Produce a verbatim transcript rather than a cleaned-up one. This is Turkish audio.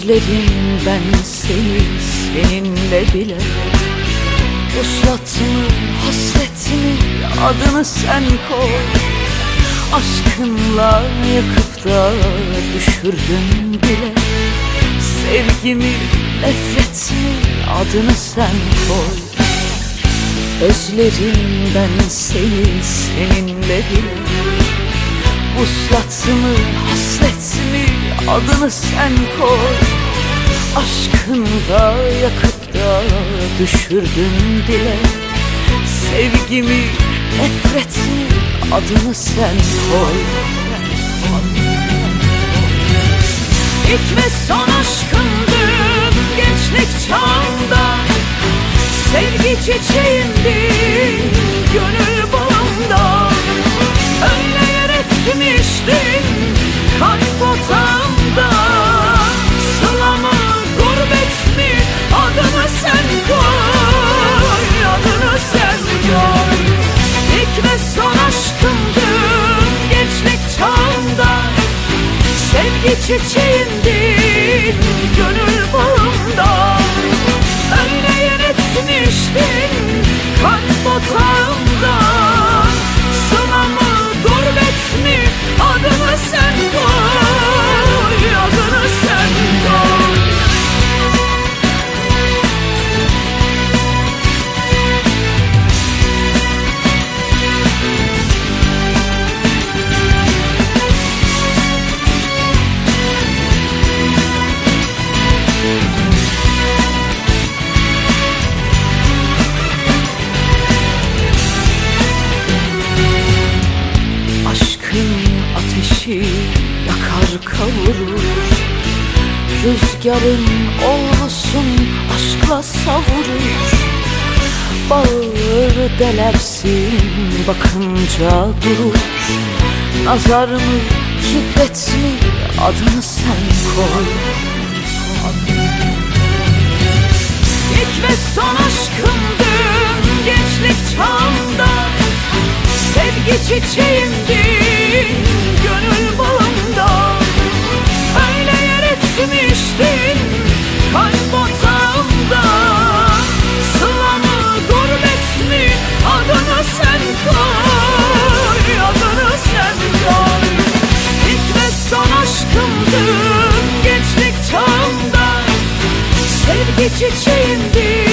Özledim ben seni seninle bile. Vuslat mı hasret mi adını sen koy. Aşkınla yakıp da düşürdün bile. Sevgimi nefret mi adını sen koy. Özledim ben seni seninle bile. Vuslat mı hasret mi adını sen koy. Aşkınla yakıp da düşürdün bile. Sevgimi nefret mi adını sen koy. İlk ve son aşkımdın gençlik çağımda. Sevgi çiçeğimdin gönül bağımda. Öyle yer etmiştin kalp otağımda. Sıla mı gurbet mi adını sen koy. Adını sen koy. İlk ve son aşkımdın gençlik çağımda. Sevgi çiçeğimdin gönül bağımda. Öyle yer etmiştin kalp otağımda. Sıla mı gurbet mi adını sen koy. Adını sen koy. Ateşi yakar kavurur. Rüzgarın olsun aşkla savurur. Bağır delersin bakınca durur. Nazar mı şiddet mi adını sen koy. İlk ve son aşkımdın gençlik çağımda. Sevgi çiçeğimdin gönül bağımda. Öyle yer etmiştin kalp otağımda. Sıla mı gurbet mi adını sen koy. Adını sen koy. İlk ve son aşkımdın gençlik çağımda. Sevgi çiçeğimdin